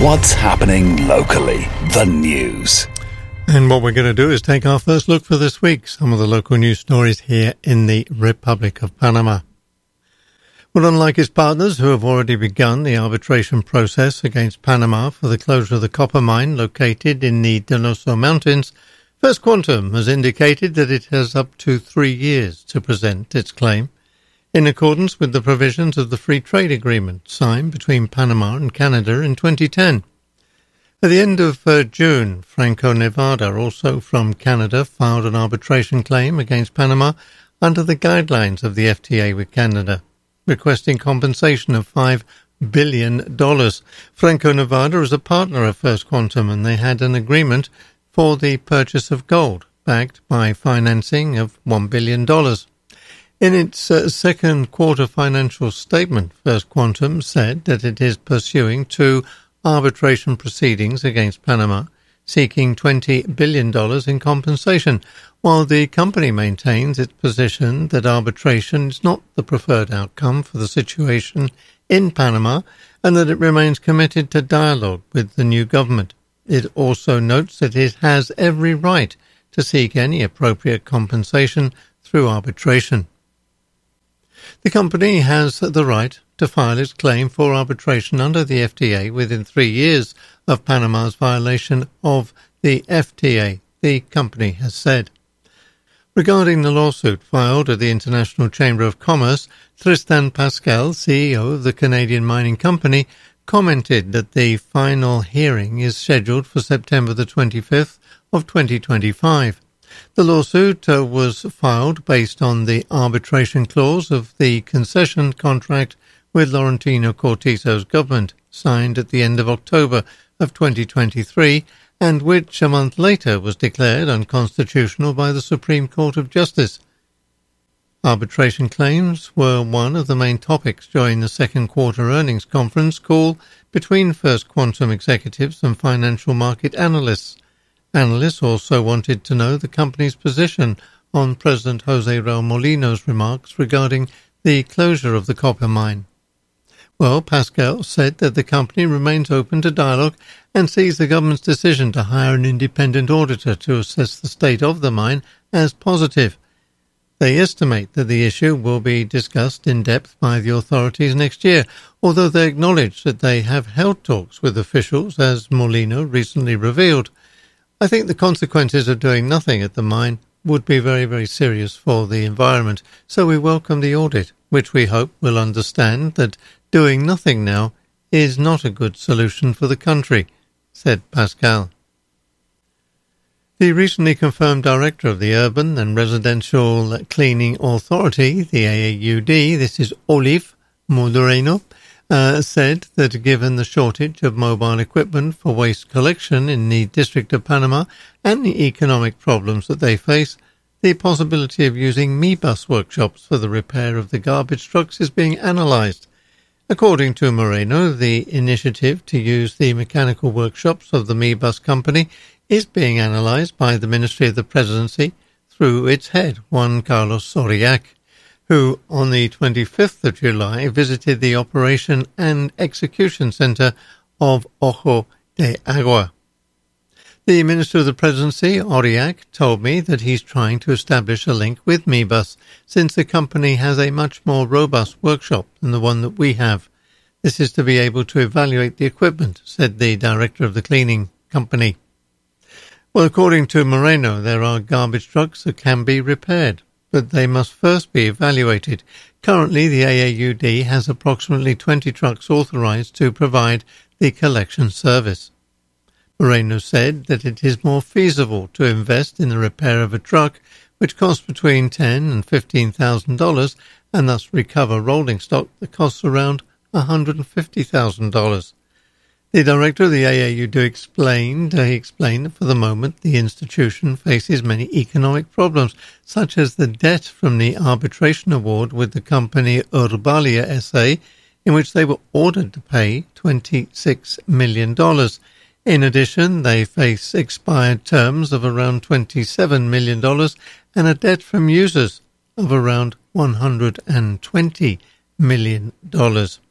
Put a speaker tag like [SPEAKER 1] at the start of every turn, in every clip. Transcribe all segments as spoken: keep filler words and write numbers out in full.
[SPEAKER 1] What's happening locally? The news.
[SPEAKER 2] And what we're going to do is take our first look for this week, some of the local news stories here in the Republic of Panama. Well, unlike its partners who have already begun the arbitration process against Panama for the closure of the copper mine located in the Donoso Mountains, First Quantum has indicated that it has up to three years to present its claim, in accordance with the provisions of the Free Trade Agreement signed between Panama and Canada in twenty ten. At the end of uh, June, Franco-Nevada, also from Canada, filed an arbitration claim against Panama under the guidelines of the F T A with Canada, requesting compensation of five billion dollars. Franco-Nevada is a partner of First Quantum, and they had an agreement for the purchase of gold, backed by financing of one billion dollars. In its uh, second quarter financial statement, First Quantum said that it is pursuing two arbitration proceedings against Panama, seeking twenty billion dollars in compensation, while the company maintains its position that arbitration is not the preferred outcome for the situation in Panama and that it remains committed to dialogue with the new government. It also notes that it has every right to seek any appropriate compensation through arbitration. The company has the right to file its claim for arbitration under the F T A within three years of Panama's violation of the F T A, the company has said. Regarding the lawsuit filed at the International Chamber of Commerce, Tristan Pascal, C E O of the Canadian mining company, commented that the final hearing is scheduled for September the twenty-fifth of twenty twenty-five. The lawsuit uh, was filed based on the arbitration clause of the concession contract with Laurentino Cortizo's government, signed at the end of October of twenty twenty-three, and which a month later was declared unconstitutional by the Supreme Court of Justice. Arbitration claims were one of the main topics during the second quarter earnings conference call between First Quantum executives and financial market analysts. Analysts also wanted to know the company's position on President Jose Raul Molino's remarks regarding the closure of the copper mine. Well, Pascal said that the company remains open to dialogue and sees the government's decision to hire an independent auditor to assess the state of the mine as positive. They estimate that the issue will be discussed in depth by the authorities next year, although they acknowledge that they have held talks with officials, as Molino recently revealed. I think the consequences of doing nothing at the mine would be very, very serious for the environment, so we welcome the audit, which we hope will understand that doing nothing now is not a good solution for the country, said Pascal. The recently confirmed director of the Urban and Residential Cleaning Authority, the A A U D, this is Olive Moreno, uh, said that given the shortage of mobile equipment for waste collection in the District of Panama and the economic problems that they face, the possibility of using MiBus workshops for the repair of the garbage trucks is being analysed. According to Moreno, the initiative to use the mechanical workshops of the MiBus company is being analysed by the Ministry of the Presidency through its head, Juan Carlos Soriac, who on the twenty-fifth of July visited the Operation and Execution Centre of Ojo de Agua. The Minister of the Presidency, Auriac, told me that he's trying to establish a link with MiBus, since the company has a much more robust workshop than the one that we have. This is to be able to evaluate the equipment, said the director of the cleaning company. Well, according to Moreno, there are garbage trucks that can be repaired, but they must first be evaluated. Currently, the A A U D has approximately twenty trucks authorized to provide the collection service. Moreno said that it is more feasible to invest in the repair of a truck, which costs between ten thousand dollars and fifteen thousand dollars, and thus recover rolling stock that costs around one hundred fifty thousand dollars. The director of the A A U D explained, uh, he explained that for the moment the institution faces many economic problems, such as the debt from the arbitration award with the company Urbalia S A, in which they were ordered to pay twenty-six million dollars. In addition, they face expired terms of around twenty-seven million dollars and a debt from users of around one hundred twenty million dollars.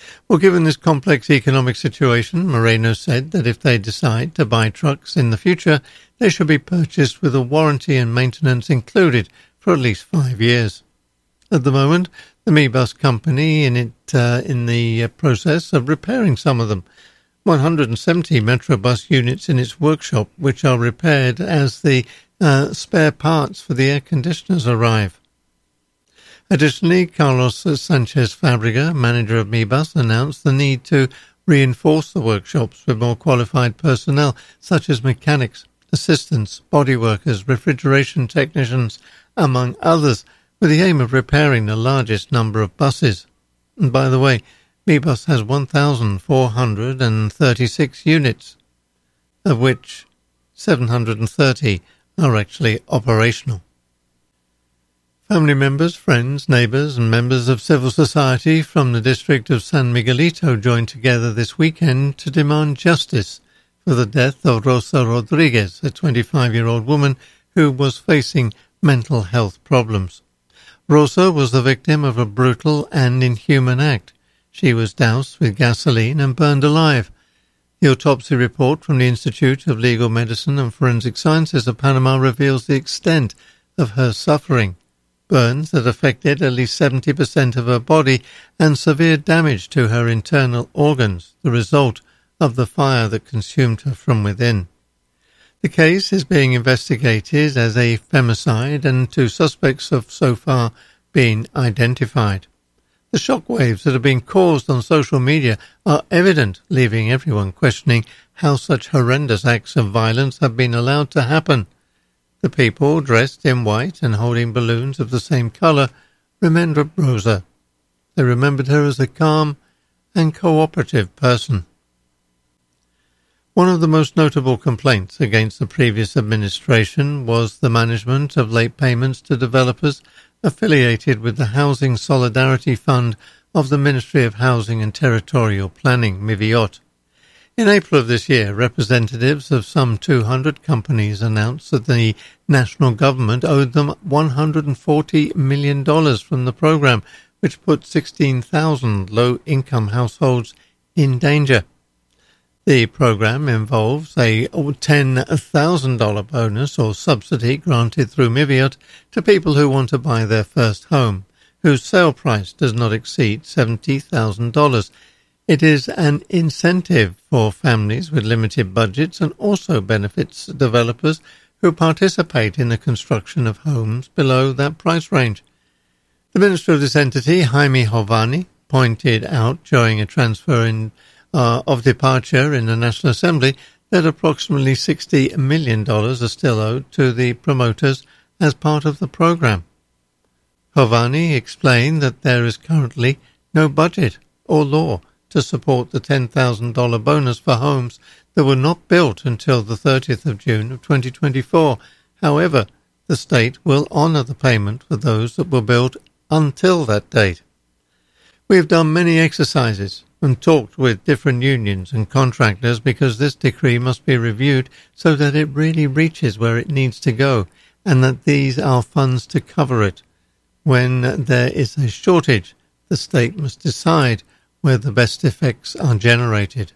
[SPEAKER 2] Well, given this complex economic situation, Moreno said that if they decide to buy trucks in the future, they should be purchased with a warranty and maintenance included for at least five years. At the moment, the MiBus company in it uh, in the uh, process of repairing some of them. one hundred seventy Metrobus units in its workshop, which are repaired as the uh, spare parts for the air conditioners arrive. Additionally, Carlos Sanchez Fabrega, manager of MiBus, announced the need to reinforce the workshops with more qualified personnel, such as mechanics, assistants, body workers, refrigeration technicians, among others, with the aim of repairing the largest number of buses. And by the way, MiBus has one thousand four hundred thirty-six units, of which seven hundred thirty are actually operational. Family members, friends, neighbours and members of civil society from the district of San Miguelito joined together this weekend to demand justice for the death of Rosa Rodriguez, a twenty-five-year-old woman who was facing mental health problems. Rosa was the victim of a brutal and inhuman act. She was doused with gasoline and burned alive. The autopsy report from the Institute of Legal Medicine and Forensic Sciences of Panama reveals the extent of her suffering. Burns that affected at least seventy percent of her body and severe damage to her internal organs, the result of the fire that consumed her from within. The case is being investigated as a femicide and two suspects have so far been identified. The shockwaves that have been caused on social media are evident, leaving everyone questioning how such horrendous acts of violence have been allowed to happen. The people, dressed in white and holding balloons of the same colour, remembered Rosa. They remembered her as a calm and cooperative person. One of the most notable complaints against the previous administration was the management of late payments to developers affiliated with the Housing Solidarity Fund of the Ministry of Housing and Territorial Planning, MIVIOT. In April of this year, representatives of some two hundred companies announced that the national government owed them one hundred forty million dollars from the program, which put sixteen thousand low-income households in danger. The program involves a ten thousand dollars bonus or subsidy granted through MIVIOT to people who want to buy their first home, whose sale price does not exceed seventy thousand dollars. It is an incentive for families with limited budgets and also benefits developers who participate in the construction of homes below that price range. The minister of this entity, Jaime Hovani, pointed out during a transfer in, uh, of departure in the National Assembly that approximately sixty million dollars are still owed to the promoters as part of the program. Hovani explained that there is currently no budget or law to support the ten thousand dollars bonus for homes that were not built until the thirtieth of June of twenty twenty-four. However, the state will honour the payment for those that were built until that date. We have done many exercises and talked with different unions and contractors because this decree must be reviewed so that it really reaches where it needs to go and that these are funds to cover it. When there is a shortage, the state must decide where the best effects are generated.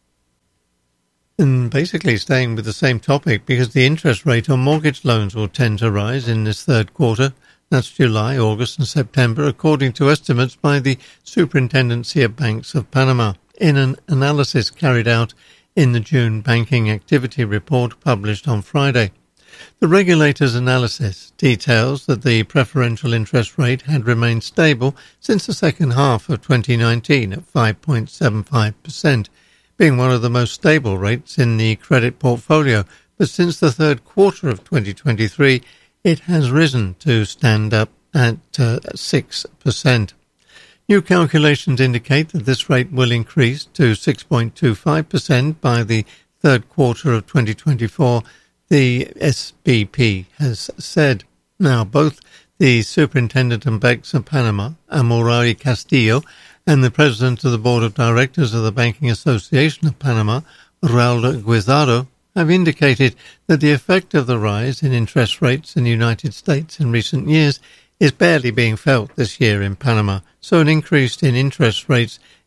[SPEAKER 2] And basically staying with the same topic, because the interest rate on mortgage loans will tend to rise in this third quarter. That's July, August and September, according to estimates by the Superintendency of Banks of Panama, in an analysis carried out in the June Banking Activity Report published on Friday. The regulator's analysis details that the preferential interest rate had remained stable since the second half of twenty nineteen at five point seven five percent, being one of the most stable rates in the credit portfolio, but since the third quarter of twenty twenty-three, it has risen to stand up at uh, six percent. New calculations indicate that this rate will increase to six point two five percent by the third quarter of twenty twenty-four, the S B P has said. Now, both the Superintendent of Banks of Panama, Amaury Castillo, and the President of the Board of Directors of the Banking Association of Panama, Raul Guisado, have indicated that the effect of the rise in interest rates in the United States in recent years is barely being felt this year in Panama, so an increase in interest rates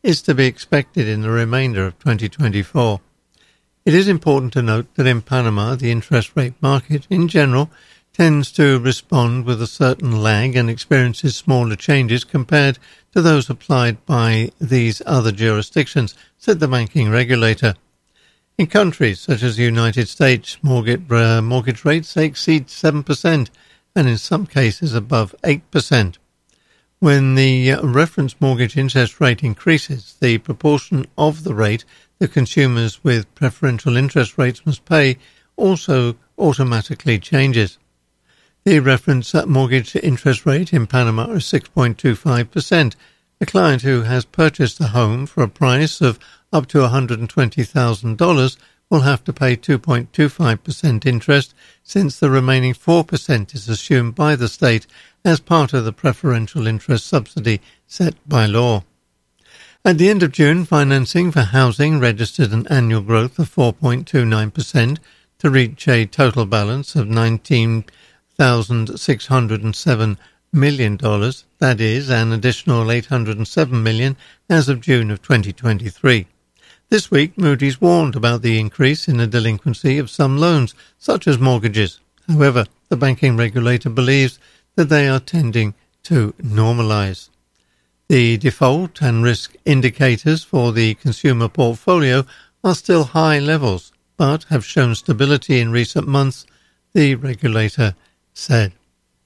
[SPEAKER 2] is to be expected in the remainder of twenty twenty-four. It is important to note that in Panama, the interest rate market, in general, tends to respond with a certain lag and experiences smaller changes compared to those applied by these other jurisdictions, said the banking regulator. In countries such as the United States, mortgage, uh, mortgage rates exceed seven percent and in some cases above eight percent. When the uh, reference mortgage interest rate increases, the proportion of the rate that consumers with preferential interest rates must pay also automatically changes. The reference mortgage interest rate in Panama is six point two five percent. A client who has purchased a home for a price of up to one hundred twenty thousand dollars will have to pay two point two five percent interest, since the remaining four percent is assumed by the state as part of the preferential interest subsidy set by law. At the end of June, financing for housing registered an annual growth of four point two nine percent to reach a total balance of nineteen thousand six hundred seven million dollars, that is, an additional eight hundred seven million dollars as of June of twenty twenty-three. This week, Moody's warned about the increase in the delinquency of some loans, such as mortgages. However, the banking regulator believes that they are tending to normalise. The default and risk indicators for the consumer portfolio are still high levels, but have shown stability in recent months, the regulator said.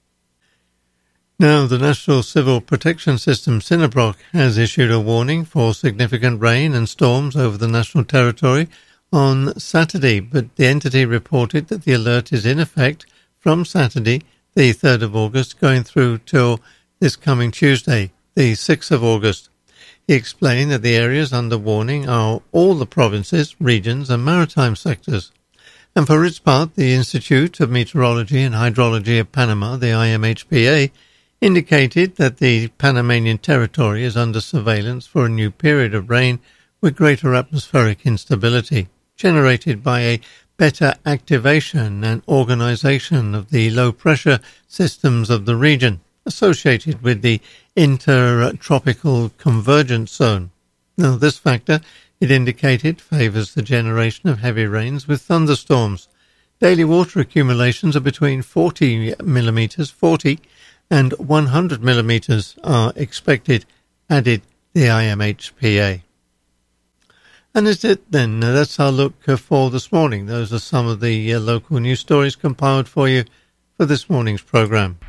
[SPEAKER 2] Now, the National Civil Protection System, SINAPROC, has issued a warning for significant rain and storms over the national territory on Saturday, but the entity reported that the alert is in effect from Saturday, the third of August, going through till this coming Tuesday, the sixth of August. He explained that the areas under warning are all the provinces, regions and maritime sectors. And for its part, the Institute of Meteorology and Hydrology of Panama, the I M H P A, indicated that the Panamanian territory is under surveillance for a new period of rain with greater atmospheric instability, generated by a better activation and organization of the low-pressure systems of the region, associated with the intertropical convergence zone. Now, this factor, it indicated, favours the generation of heavy rains with thunderstorms. Daily water accumulations are between forty millimetres, forty and one hundred millimetres are expected, added the I M H P A. And is it then? That's our look for this morning. Those are some of the uh, local news stories compiled for you for this morning's programme.